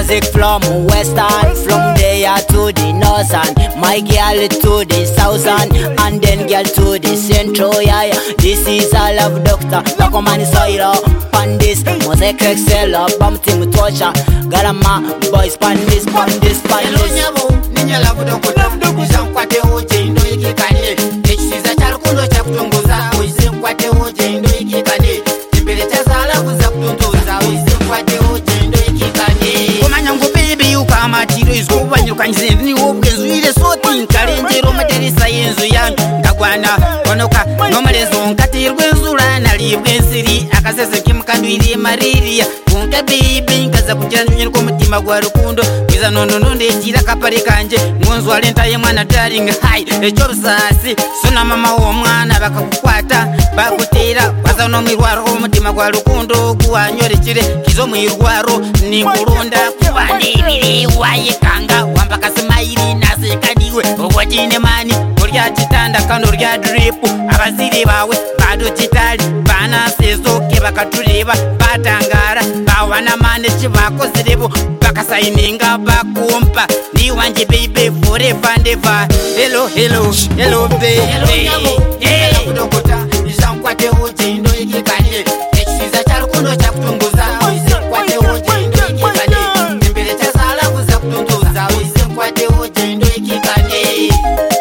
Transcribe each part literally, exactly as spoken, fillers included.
music from western, from there to the northern, my girl to the southern, and then girl to the central. Yeah, yeah. This is a love doctor, back on my soil. On this music excel, bump team torture. Got my boys pan this, pan this, pan this. Ninya love doctor, izan kwate hoje ndo yake kane. Echiza charukundo cha kutunguza, izan kwate hoje ndo yake kane. Timbele cha sala kuza kutunguza, izan kwate hoje ndo yake kane. Komanya ngo baby ukama tiro izkuba nyukanyise ni obwezu ile soti kalenjero materisa yenzu yangu ndagwana onoka nomalezo nkatirwe nzura nalibwe nsiri akasese kimkandwiri mariria kunka baby nkaza kujanjira ko mutima gwa rukundo biza nono nonde tira kapare kanje ngonzo alenta ye mwana darling hai echo rusasi sona mama wo mwana bakakukwata bakutera baza no mirwaro mutima gwa rukundo kuwanyorekire kizo mwirwaro ni kurunda kubanibiri waye kanga wambaka smaili nasekaniwe obwatine mani urya chitanda kando urya drip abaziri bawe bado chitali bana sezo ke bakatureba batangara bawana mane chibakozirebo bakasayininga bakumpa ni wanje baby forever and ever. Hello hello hello baby, hey kudokota izankwate hoje ndo yake kanye echiza charukundo cha kutunguza izankwate hoje ndo yake kanye timbele cha sala kuza kutunguza izankwate hoje ndo yake kanye.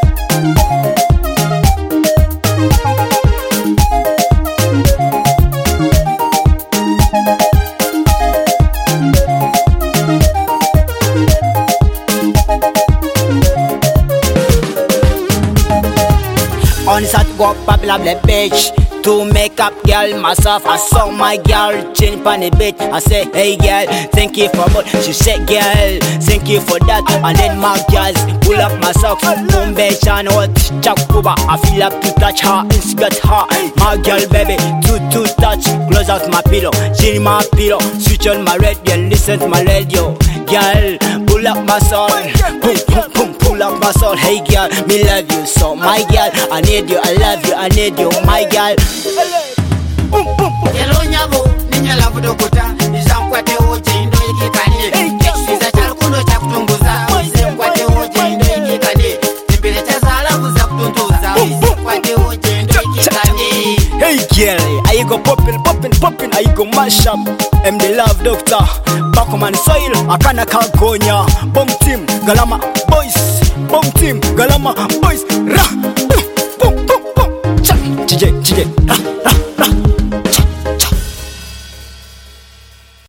On sat go popular the bitch to make up girl myself. I saw my girl chin pan the bitch. I say hey girl, thank you for what. She said girl, thank you for that. And then my girls pull up my socks. Boom bitch and what chakuba. I feel up to touch her, inspect her. My girl baby, to to touch. Close out my pillow, chill my pillow. Switch on my radio, listen to my radio. Girl, pull up my soul. Boom boom boom. Pull up my soul, hey girl, me love you so, my girl, I need you, I love you, I need you, my girl. Hello nyabo, ninya love dokota, izankwate hoje ndo yake kanye. Echiza charukundo cha kutunguza, izankwate hoje ndo yake kanye. Timbele cha sala kuza kutunguza, izankwate hoje ndo yake kanye. Hey girl, I go poppin', poppin', poppin', I go mash up. I'm the love doctor, back on my soil, akana kagonya. Bomb team, galama boys, bomb team, galama boys, rah.